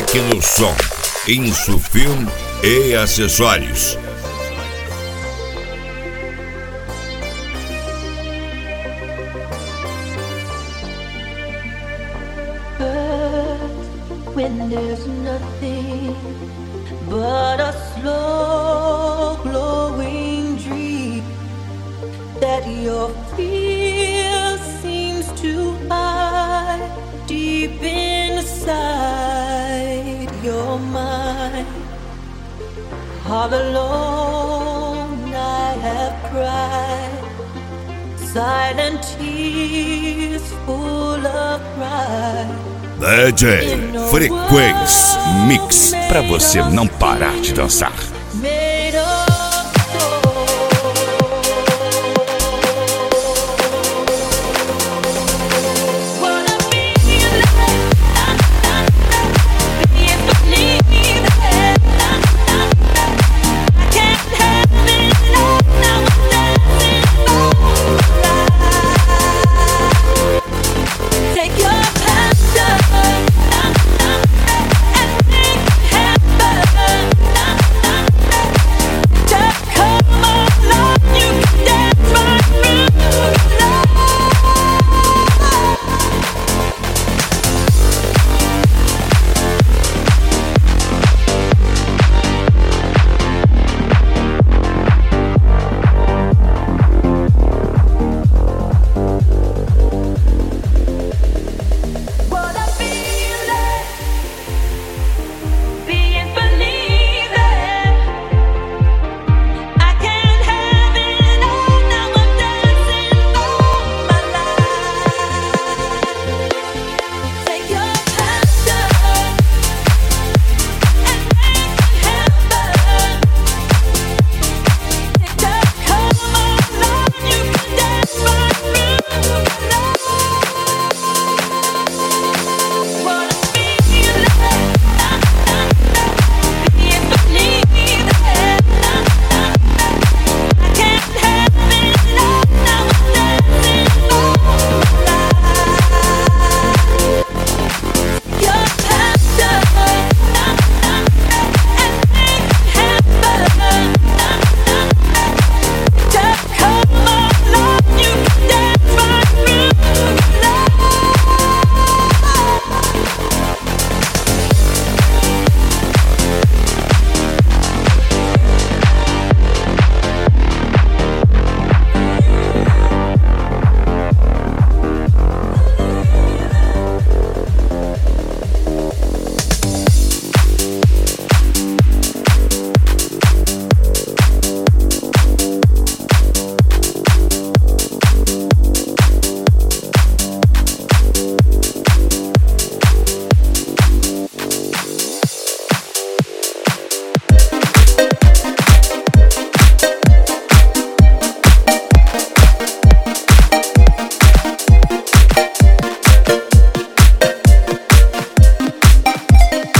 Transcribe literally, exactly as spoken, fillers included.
Tecno Som, Insufilme e acessórios. When there's nothing but a slow glowing dream that your fear seems to hide deep inside your mind. All alone I have cried silent tears full of pride. D J Frequency Mix, pra você não parar de dançar.